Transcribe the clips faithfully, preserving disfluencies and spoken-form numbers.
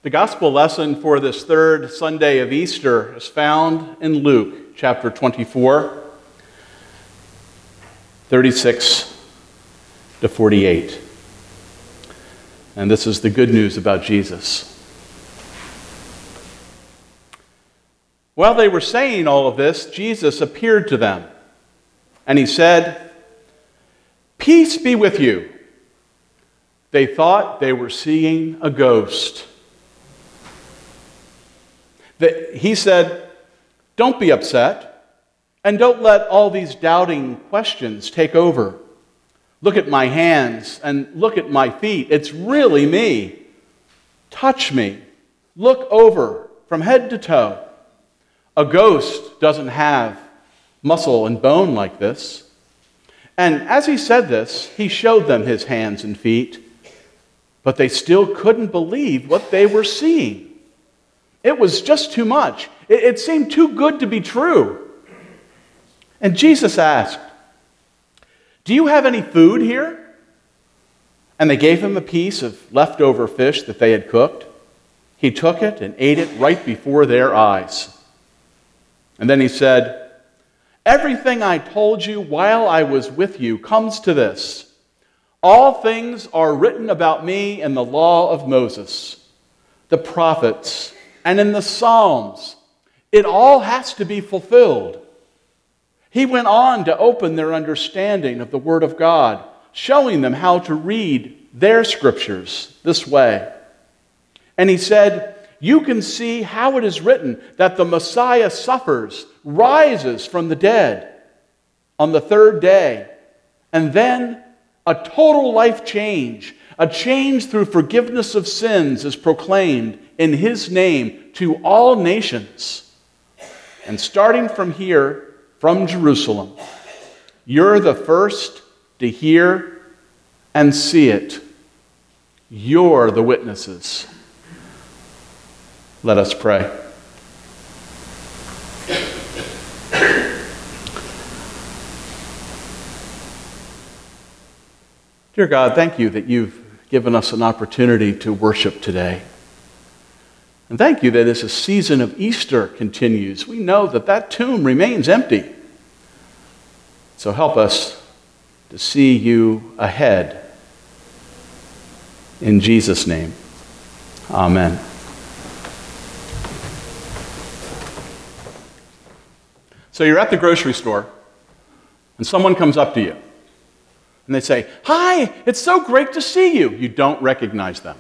The gospel lesson for this third Sunday of Easter is found in Luke chapter twenty-four, thirty-six to forty-eight. And this is the good news about Jesus. While they were saying all of this, Jesus appeared to them, and he said, "Peace be with you." They thought they were seeing a ghost. He said, "Don't be upset, and don't let all these doubting questions take over. Look at my hands and look at my feet. It's really me. Touch me. Look over from head to toe. A ghost doesn't have muscle and bone like this." And as he said this, he showed them his hands and feet, but they still couldn't believe what they were seeing. It was just too much. It, it seemed too good to be true. And Jesus asked, "Do you have any food here?" And they gave him a piece of leftover fish that they had cooked. He took it and ate it right before their eyes. And then he said, "Everything I told you while I was with you comes to this. All things are written about me in the law of Moses, the prophets, and in the Psalms. It all has to be fulfilled." He went on to open their understanding of the Word of God, showing them how to read their scriptures this way. And he said, "You can see how it is written that the Messiah suffers, rises from the dead on the third day, and then a total life change, a change through forgiveness of sins is proclaimed in his name to all nations. And starting from here, from Jerusalem, you're the first to hear and see it. You're the witnesses." Let us pray. Dear God, thank you that you've given us an opportunity to worship today. And thank you that as the season of Easter continues, we know that that tomb remains empty. So help us to see you ahead. In Jesus' name, amen. So you're at the grocery store, and someone comes up to you, and they say, "Hi, it's so great to see you." You don't recognize them.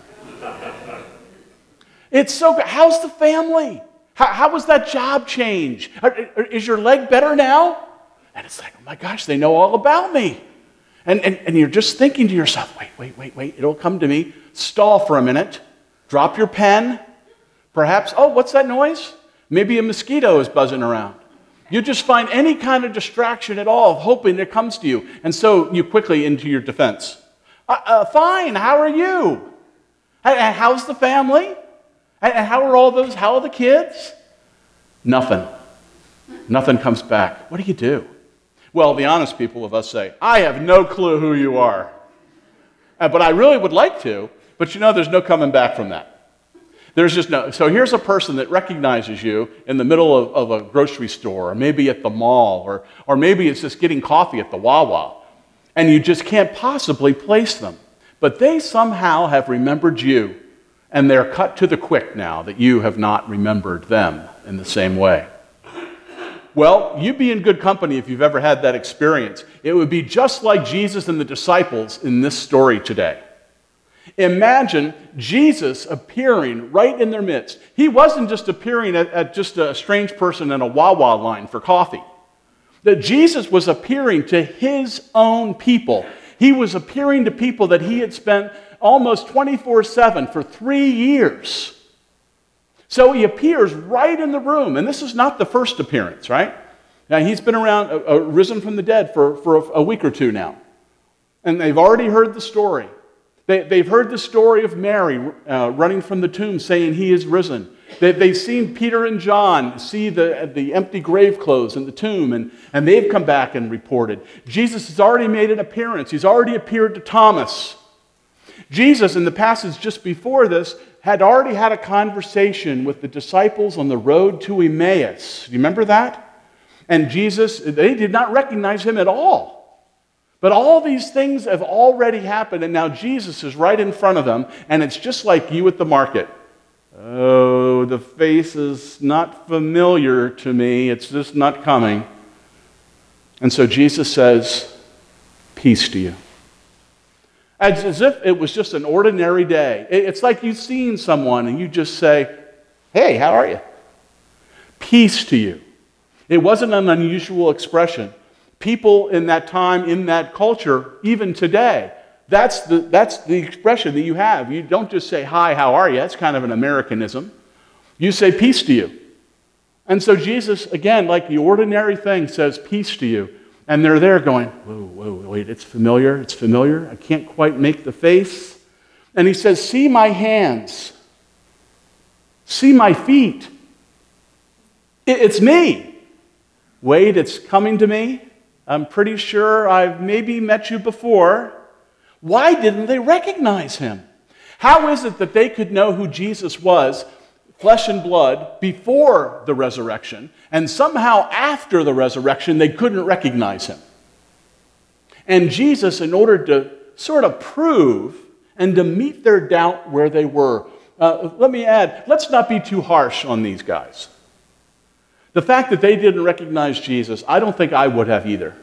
"It's so good. How's the family? How, how was that job change? Is your leg better now?" And it's like, oh my gosh, they know all about me. And, and, and you're just thinking to yourself, wait, wait, wait, wait, it'll come to me. Stall for a minute. Drop your pen. Perhaps, oh, what's that noise? Maybe a mosquito is buzzing around. You just find any kind of distraction at all, hoping it comes to you. And so you quickly into your defense. Uh, uh, fine, how are you? And how's the family? And how are all those, how are the kids? Nothing. Nothing comes back. What do you do? Well, the honest people of us say, "I have no clue who you are. Uh, but I really would like to, but you know there's no coming back from that. There's just no." So here's a person that recognizes you in the middle of, of a grocery store, or maybe at the mall, or, or maybe it's just getting coffee at the Wawa, and you just can't possibly place them. But they somehow have remembered you. And they're cut to the quick now that you have not remembered them in the same way. Well, you'd be in good company if you've ever had that experience. It would be just like Jesus and the disciples in this story today. Imagine Jesus appearing right in their midst. He wasn't just appearing at, at just a strange person in a Wawa line for coffee. That Jesus was appearing to his own people. He was appearing to people that he had spent almost twenty-four seven for three years. So he appears right in the room. And this is not the first appearance, right? Now, he's been around, uh, uh, risen from the dead for, for a, a week or two now. And they've already heard the story. They, they've heard the story of Mary uh, running from the tomb saying he is risen. They, they've seen Peter and John see the, the empty grave clothes in the tomb, and, and they've come back and reported. Jesus has already made an appearance. He's already appeared to Thomas. Jesus, in the passage just before this, had already had a conversation with the disciples on the road to Emmaus. Do you remember that? And Jesus, they did not recognize him at all. But all these things have already happened, and now Jesus is right in front of them, and it's just like you at the market. Oh, the face is not familiar to me. It's just not coming. And so Jesus says, peace to you. As, as if it was just an ordinary day. It, it's like you've seen someone and you just say, hey, how are you? Peace to you. It wasn't an unusual expression. People in that time, in that culture, even today, that's the, that's the expression that you have. You don't just say, hi, how are you? That's kind of an Americanism. You say, peace to you. And so Jesus, again, like the ordinary thing, says, peace to you. And they're there going, whoa, whoa, wait, it's familiar, it's familiar. I can't quite make the face. And he says, see my hands. See my feet. It, it's me. Wait, it's coming to me. I'm pretty sure I've maybe met you before. Why didn't they recognize him? How is it that they could know who Jesus was, flesh and blood, before the resurrection, and somehow after the resurrection they couldn't recognize him? And Jesus, in order to sort of prove and to meet their doubt where they were, uh, let me add, let's not be too harsh on these guys. The fact that they didn't recognize Jesus, I don't think I would have either.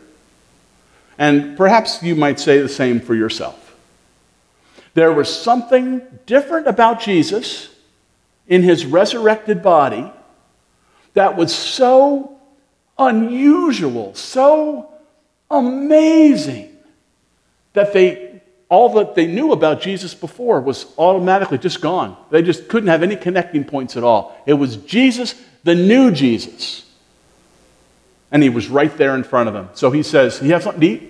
And perhaps you might say the same for yourself. There was something different about Jesus in his resurrected body that was so unusual, so amazing, that they all that they knew about Jesus before was automatically just gone. They just couldn't have any connecting points at all. It was Jesus, the new Jesus. And he was right there in front of them. So he says, you have something to eat?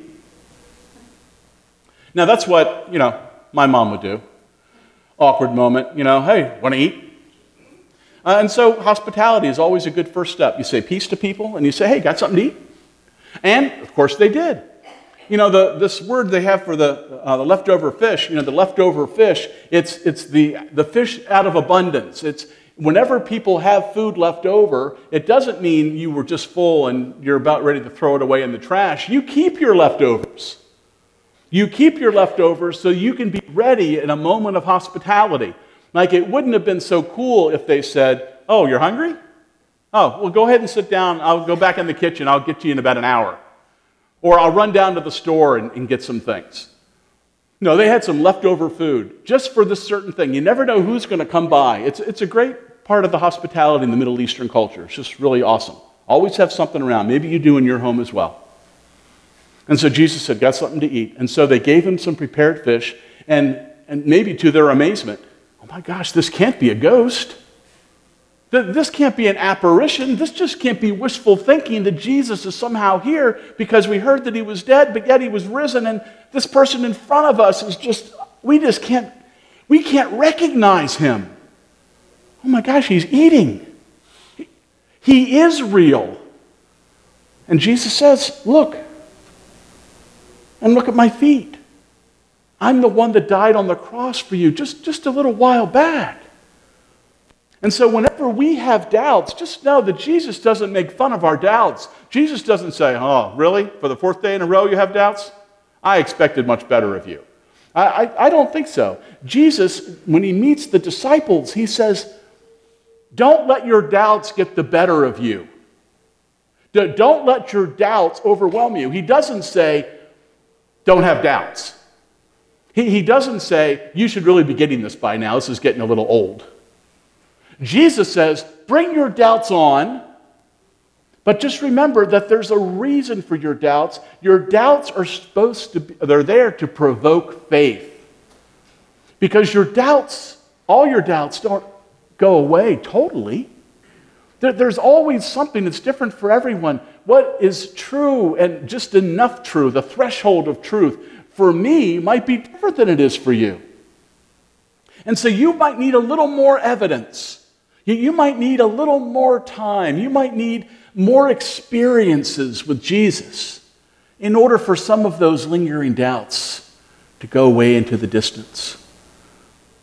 Now that's what, you know, my mom would do. Awkward moment, you know, hey, want to eat? Uh, and so hospitality is always a good first step. You say peace to people, and you say, hey, got something to eat? And, of course, they did. You know, the, this word they have for the, uh, the leftover fish, you know, the leftover fish, it's, it's the, the fish out of abundance. It's whenever people have food left over, it doesn't mean you were just full and you're about ready to throw it away in the trash. You keep your leftovers. You keep your leftovers so you can be ready in a moment of hospitality. Like, it wouldn't have been so cool if they said, oh, you're hungry? Oh, well, go ahead and sit down. I'll go back in the kitchen. I'll get you in about an hour. Or I'll run down to the store and, and get some things. No, they had some leftover food just for this certain thing. You never know who's going to come by. It's, it's a great part of the hospitality in the Middle Eastern culture. It's just really awesome. Always have something around. Maybe you do in your home as well. And so Jesus said, got something to eat. And so they gave him some prepared fish, and, and maybe to their amazement, oh my gosh, this can't be a ghost. This can't be an apparition. This just can't be wishful thinking that Jesus is somehow here because we heard that he was dead, but yet he was risen, and this person in front of us is just, we just can't, we can't recognize him. Oh my gosh, he's eating. He, he is real. And Jesus says, look, and look at my feet. I'm the one that died on the cross for you just, just a little while back. And so whenever we have doubts, just know that Jesus doesn't make fun of our doubts. Jesus doesn't say, oh, really? For the fourth day in a row you have doubts? I expected much better of you. I, I, I don't think so. Jesus, when he meets the disciples, he says, don't let your doubts get the better of you. Don't let your doubts overwhelm you. He doesn't say, don't have doubts. He, he doesn't say, you should really be getting this by now. This is getting a little old. Jesus says, bring your doubts on, but just remember that there's a reason for your doubts. Your doubts are supposed to be, they're there to provoke faith. Because your doubts, all your doubts don't go away totally. There, there's always something that's different for everyone. What is true and just enough true, the threshold of truth, for me might be different than it is for you. And so you might need a little more evidence. You, you might need a little more time. You might need more experiences with Jesus in order for some of those lingering doubts to go away into the distance.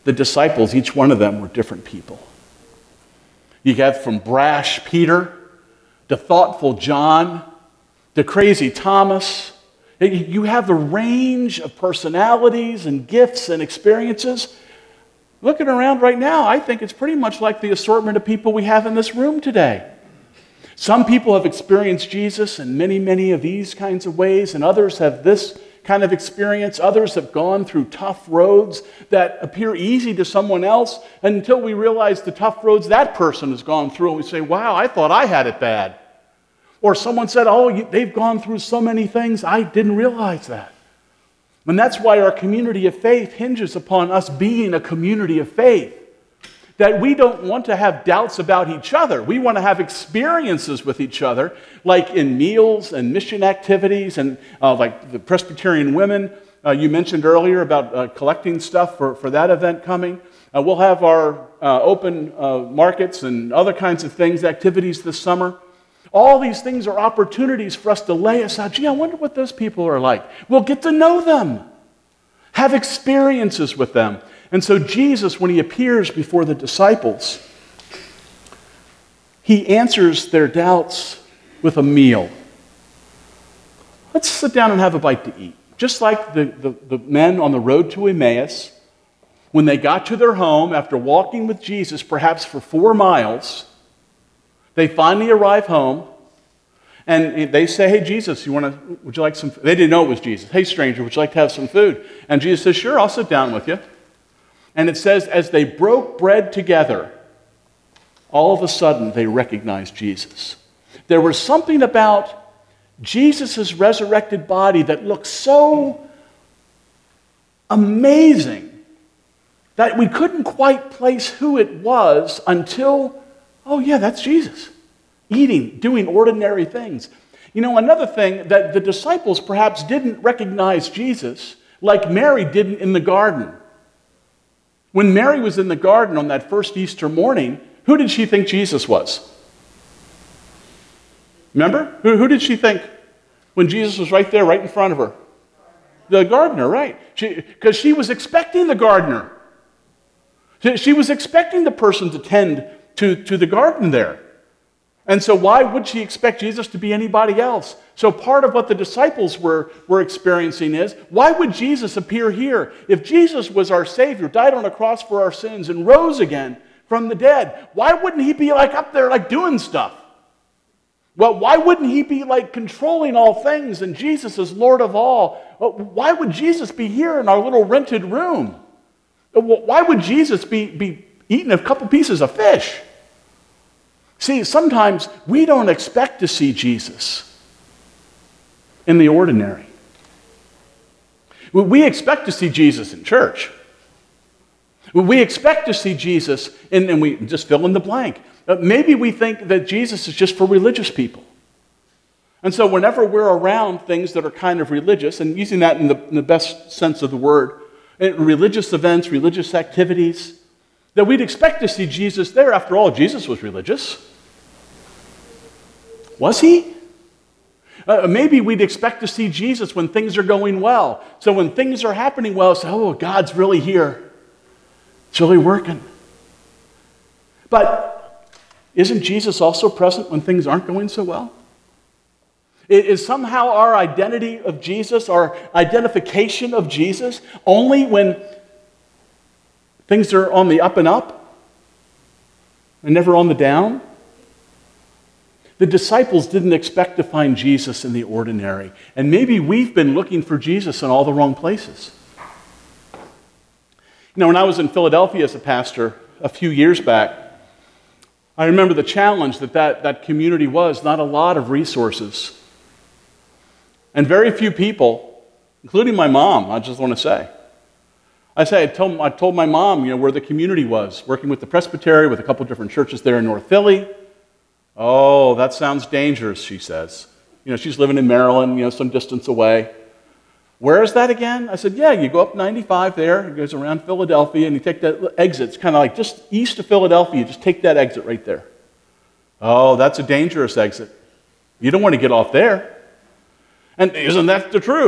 the disciples, each one of them were different people. You get from brash Peter to thoughtful John to crazy Thomas. You have the range of personalities and gifts and experiences. Looking around right now, I think it's pretty much like the assortment of people we have in this room today. Some people have experienced Jesus in many, many of these kinds of ways, and others have this kind of experience. Others have gone through tough roads that appear easy to someone else until we realize the tough roads that person has gone through, and we say, wow, I thought I had it bad. Or someone said, oh, they've gone through so many things, I didn't realize that. And that's why our community of faith hinges upon us being a community of faith. That we don't want to have doubts about each other. We want to have experiences with each other, like in meals and mission activities, and uh, like the Presbyterian women uh, you mentioned earlier about uh, collecting stuff for, for that event coming. Uh, we'll have our uh, open uh, markets and other kinds of things, activities this summer. All these things are opportunities for us to lay aside. Gee, I wonder what those people are like. We'll get to know them, have experiences with them. And so Jesus, when he appears before the disciples, he answers their doubts with a meal. Let's sit down and have a bite to eat. Just like the, the, the men on the road to Emmaus, when they got to their home after walking with Jesus perhaps for four miles, they finally arrive home, and they say, hey, Jesus, you want to? Would you like some food? They didn't know it was Jesus. Hey, stranger, would you like to have some food? And Jesus says, sure, I'll sit down with you. And it says, as they broke bread together, all of a sudden they recognized Jesus. There was something about Jesus' resurrected body that looked so amazing that we couldn't quite place who it was until, oh yeah, that's Jesus. Eating, doing ordinary things. You know, another thing that the disciples perhaps didn't recognize Jesus like Mary didn't in the garden. When Mary was in the garden on that first Easter morning, who did she think Jesus was? Remember? Who, who did she think when Jesus was right there, right in front of her? The gardener, right. Because she, she was expecting the gardener. She, she was expecting the person to tend to, to the garden there. And so why would she expect Jesus to be anybody else? So part of what the disciples were, were experiencing is, why would Jesus appear here? If Jesus was our Savior, died on a cross for our sins, and rose again from the dead, why wouldn't he be like up there like doing stuff? Well, why wouldn't he be like controlling all things and Jesus is Lord of all? Well, why would Jesus be here in our little rented room? Why would Jesus be, be eating a couple pieces of fish? See, sometimes we don't expect to see Jesus in the ordinary. We expect to see Jesus in church. We expect to see Jesus, in, and we just fill in the blank. Maybe we think that Jesus is just for religious people. And so whenever we're around things that are kind of religious, and using that in the, in the best sense of the word, religious events, religious activities, that we'd expect to see Jesus there. After all, Jesus was religious. Was he? Uh, maybe we'd expect to see Jesus when things are going well. So when things are happening well, say, oh, God's really here. It's really working. But isn't Jesus also present when things aren't going so well? Is somehow our identity of Jesus, our identification of Jesus, only when things are on the up and up and never on the down? The disciples didn't expect to find Jesus in the ordinary. And maybe we've been looking for Jesus in all the wrong places. You know, when I was in Philadelphia as a pastor a few years back, I remember the challenge that that, that community was, not a lot of resources. And very few people, including my mom, I just want to say. I say, I told, I told my mom, you know, where the community was, working with the Presbytery, with a couple of different churches there in North Philly. Oh, that sounds dangerous, she says. You know, she's living in Maryland, you know, some distance away. Where is that again? I said, yeah, you go up ninety-five there, it goes around Philadelphia, and you take that exit. It's kind of like just east of Philadelphia, you just take that exit right there. Oh, that's a dangerous exit. You don't want to get off there. And isn't that the truth?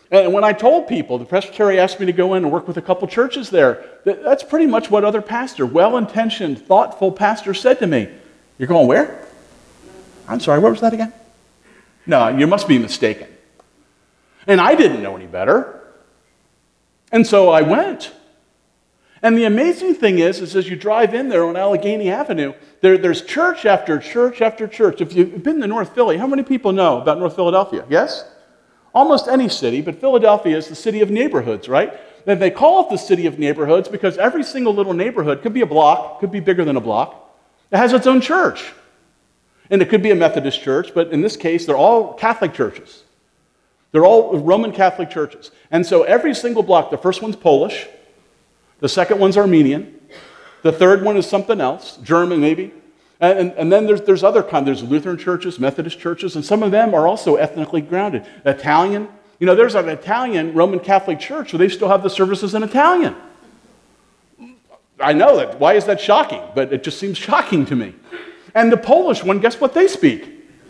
And when I told people, the presbytery asked me to go in and work with a couple churches there, that's pretty much what other pastor, well-intentioned, thoughtful pastor said to me. You're going where? I'm sorry, what was that again? No, you must be mistaken. And I didn't know any better. And so I went. And the amazing thing is, is as you drive in there on Allegheny Avenue, there, there's church after church after church. If you've been to North Philly, how many people know about North Philadelphia? Yes? Almost any city, but Philadelphia is the city of neighborhoods, right? And they call it the city of neighborhoods because every single little neighborhood could be a block, could be bigger than a block. It has its own church. And it could be a Methodist church, but in this case, they're all Catholic churches. They're all Roman Catholic churches. And so every single block, the first one's Polish, the second one's Armenian, the third one is something else, German maybe, and, and, and then there's, there's other kinds, there's Lutheran churches, Methodist churches, and some of them are also ethnically grounded. Italian, you know, there's an Italian Roman Catholic church where they still have the services in Italian. I know that, why is that shocking? But it just seems shocking to me. And the Polish one, guess what they speak?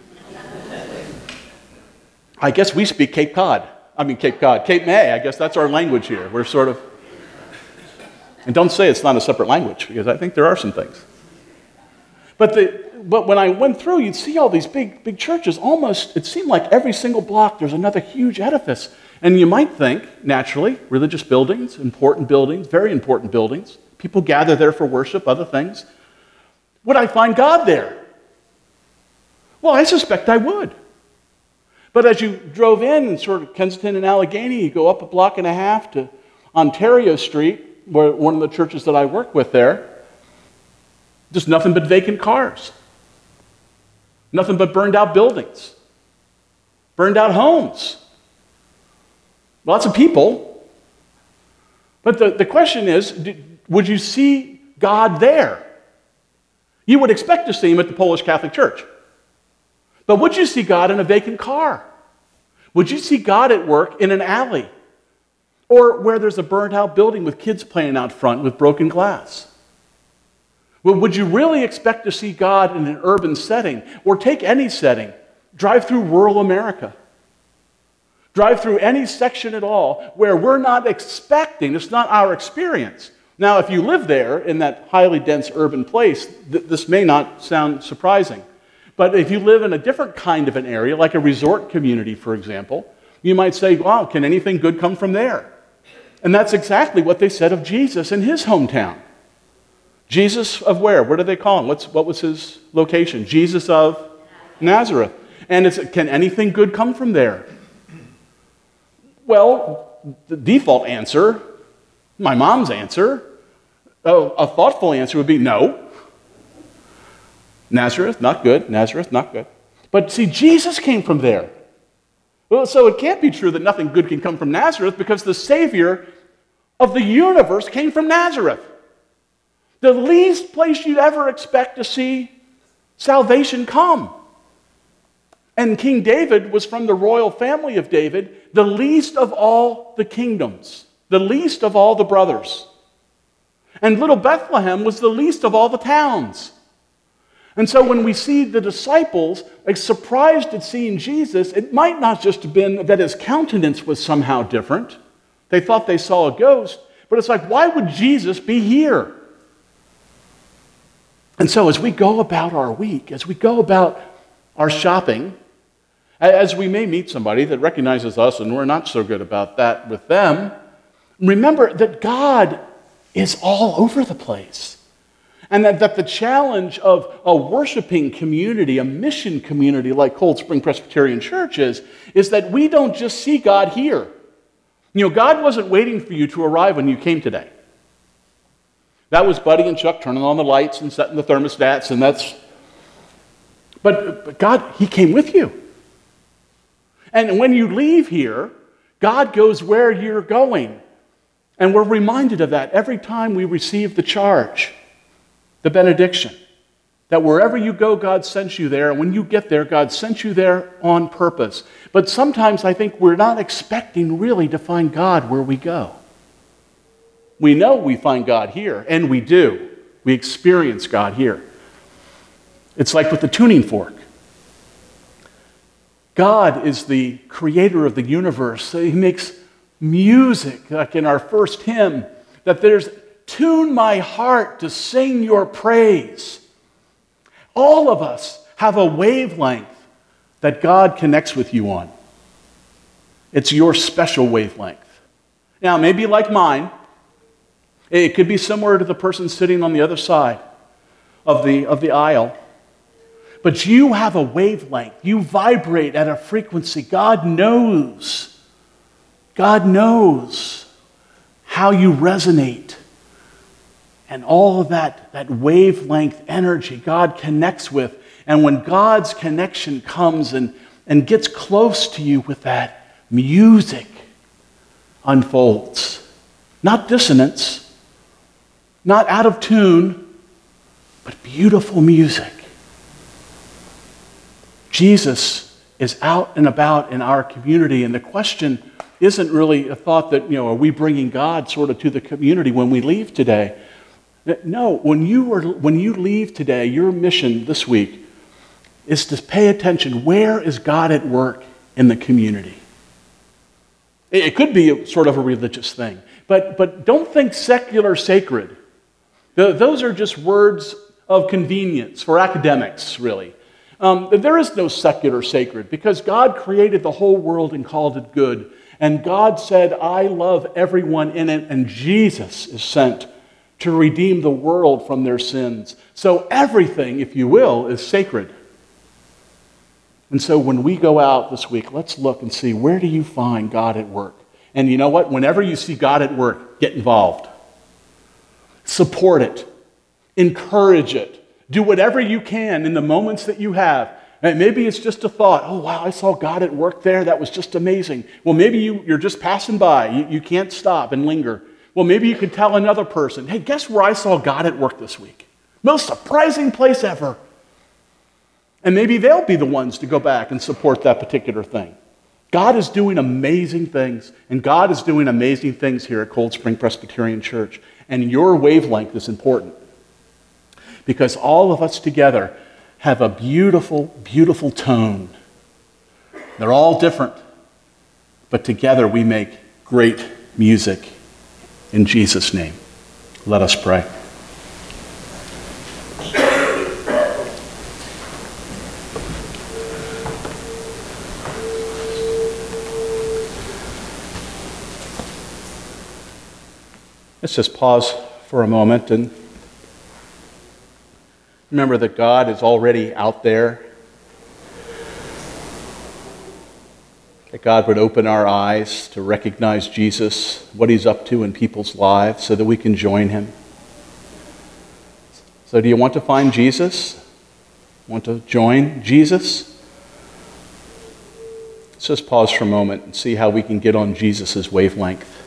I guess we speak Cape Cod. I mean Cape Cod, Cape May, I guess that's our language here. We're sort of, and don't say it's not a separate language, because I think there are some things. But, the, but when I went through, you'd see all these big, big churches. Almost, it seemed like every single block there's another huge edifice. And you might think, naturally, religious buildings, important buildings, very important buildings. People gather there for worship, other things. Would I find God there? Well, I suspect I would. But as you drove in, sort of Kensington and Allegheny, you go up a block and a half to Ontario Street, where one of the churches that I work with there, just nothing but vacant cars. Nothing but burned out buildings. Burned out homes. Lots of people. But the, the question is, would you see God there? You would expect to see him at the Polish Catholic Church. But would you see God in a vacant car? Would you see God at work in an alley? Or where there's a burnt-out building with kids playing out front with broken glass? Well, would you really expect to see God in an urban setting? Or take any setting. Drive through rural America. Drive through any section at all where we're not expecting, it's not our experience. Now, if you live there in that highly dense urban place, th- this may not sound surprising. But if you live in a different kind of an area, like a resort community, for example, you might say, wow, can anything good come from there? And that's exactly what they said of Jesus in his hometown. Jesus of where? What do they call him? What's, what was his location? Jesus of Nazareth. And it's, can anything good come from there? Well, the default answer, my mom's answer, oh, a thoughtful answer would be no. Nazareth, not good. Nazareth, not good. But see, Jesus came from there. Well, so it can't be true that nothing good can come from Nazareth because the Savior of the universe came from Nazareth. The least place you'd ever expect to see salvation come. And King David was from the royal family of David, the least of all the kingdoms, the least of all the brothers. And little Bethlehem was the least of all the towns. And so when we see the disciples like, surprised at seeing Jesus, it might not just have been that his countenance was somehow different. They thought they saw a ghost, but it's like, why would Jesus be here? And so as we go about our week, as we go about our shopping, as we may meet somebody that recognizes us and we're not so good about that with them, remember that God is all over the place. And that, that the challenge of a worshiping community, a mission community like Cold Spring Presbyterian Church is, is that we don't just see God here. You know, God wasn't waiting for you to arrive when you came today. That was Buddy and Chuck turning on the lights and setting the thermostats, and that's... But, but God, he came with you. And when you leave here, God goes where you're going. And we're reminded of that every time we receive the charge. The benediction, that wherever you go, God sent you there, and when you get there, God sent you there on purpose. But sometimes I think we're not expecting really to find God where we go. We know we find God here, and we do. We experience God here. It's like with the tuning fork. God is the creator of the universe. He makes music, like in our first hymn, that there's, tune my heart to sing your praise. All of us have a wavelength that God connects with you on. It's your special wavelength. Now, maybe like mine, it could be similar to the person sitting on the other side of the, of the aisle. But you have a wavelength. You vibrate at a frequency. God knows. God knows how you resonate. And all of that, that wavelength energy God connects with. And when God's connection comes and, and gets close to you with that, music unfolds. Not dissonance, not out of tune, but beautiful music. Jesus is out and about in our community, and the question isn't really a thought that, you know, are we bringing God sort of to the community when we leave today? No, when you are, when you leave today, your mission this week is to pay attention. Where is God at work in the community? It could be a, sort of a religious thing, but, but don't think secular sacred. The, those are just words of convenience for academics, really. Um, there is no secular sacred because God created the whole world and called it good. And God said, I love everyone in it, and Jesus is sent to redeem the world from their sins. So everything, if you will, is sacred. And so when we go out this week, let's look and see, where do you find God at work? And you know what? Whenever you see God at work, get involved. Support it. Encourage it. Do whatever you can in the moments that you have. And maybe it's just a thought, oh, wow, I saw God at work there. That was just amazing. Well, maybe you, you're just passing by. You, you can't stop and linger. Well, maybe you could tell another person, hey, guess where I saw God at work this week? Most surprising place ever. And maybe they'll be the ones to go back and support that particular thing. God is doing amazing things, and God is doing amazing things here at Cold Spring Presbyterian Church. And your wavelength is important because all of us together have a beautiful, beautiful tone. They're all different, but together we make great music. In Jesus' name, let us pray. Let's just pause for a moment and remember that God is already out there. That God would open our eyes to recognize Jesus, what he's up to in people's lives, so that we can join him. So do you want to find Jesus? Want to join Jesus? Let's just pause for a moment and see how we can get on Jesus' wavelength.